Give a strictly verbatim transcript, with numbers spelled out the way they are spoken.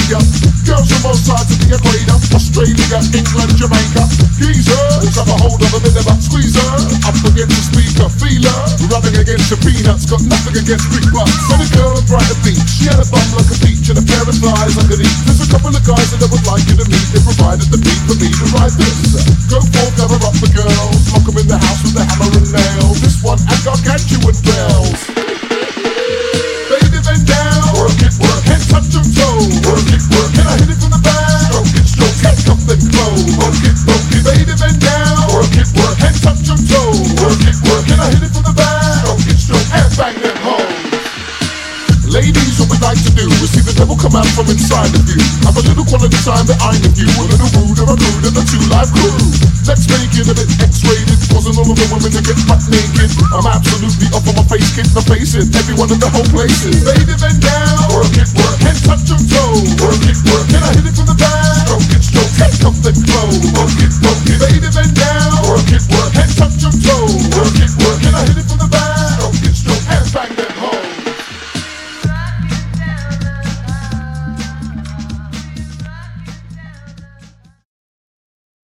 behaviour. Girls from both sides of the equator, Australia, England, Jamaica. Geezers, have a hold of a bit of a squeezer. Up against the speaker, feeler. Rubbing against your peanuts, got nothing against big butts. And a girl on Brighton Beach, she had a bum like a peach and a pair of thighs underneath. There's a couple of guys that I would like you to meet. They provided the beat for me to ride this. Go for, cover up the girls. Lock them in the house with a hammer and nails. This one and gargantuan bells. Baby, bend down. Work it, work. Head touch your toe. Work it, work. Can I hit it from the back? Stroke it, stroke it. Cup then close. Work it, work it. Baby, bend down. Work it, work. Head touch your toe. Work it, work. Can I hit it from the back? Stroke it, stroke. And bang them home. Ladies, what we like to do is see the devil come out from inside of you. Have a little quality time behind of you. A little rude or a rude and a two-life crew. Let's make it a bit X-rated, causing all of the women to get butt naked. I'm absolutely off on my face, kid, the face it. Everyone in the whole place is. Baby, bend down. Work it, work. Head touch your toe. Work it, work. Can I hit it from the back? Stroke it, stroke. Take off the clothes.